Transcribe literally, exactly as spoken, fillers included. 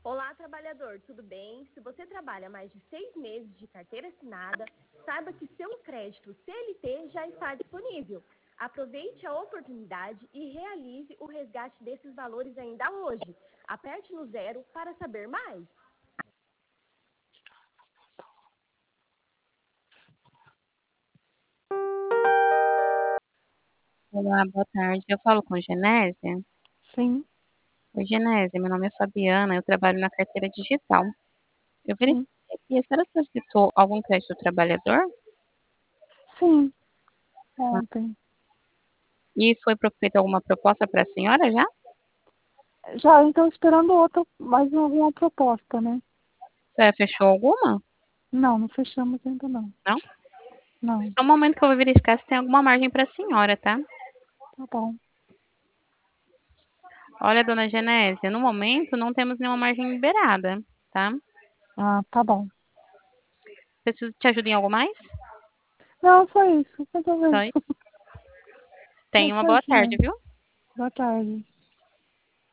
Olá, trabalhador, tudo bem? Se você trabalha mais de seis meses de carteira assinada, saiba que seu crédito C L T já está disponível. Aproveite a oportunidade e realize o resgate desses valores ainda hoje. Aperte no zero para saber mais. Olá, boa tarde. Eu falo com Genésia. Sim, Oi, Genésia, meu nome é Fabiana, eu trabalho na carteira digital. Eu verifiquei sim, aqui, a senhora solicitou algum crédito do trabalhador? sim, Ah, ontem. e foi pro- feita alguma proposta para a senhora já? Já então esperando outra, mais alguma proposta, né? Você fechou alguma? Não, não fechamos ainda não. Não? Não, Só um momento que eu vou verificar se tem alguma margem para a senhora, tá? tá bom. Olha, dona Genésia, no momento não temos nenhuma margem liberada, tá? Ah, tá bom. Preciso te ajudar em algo mais? Não, só isso, mais ou Só menos. isso? É Tenha uma só boa isso tarde, mesmo. viu? Boa tarde.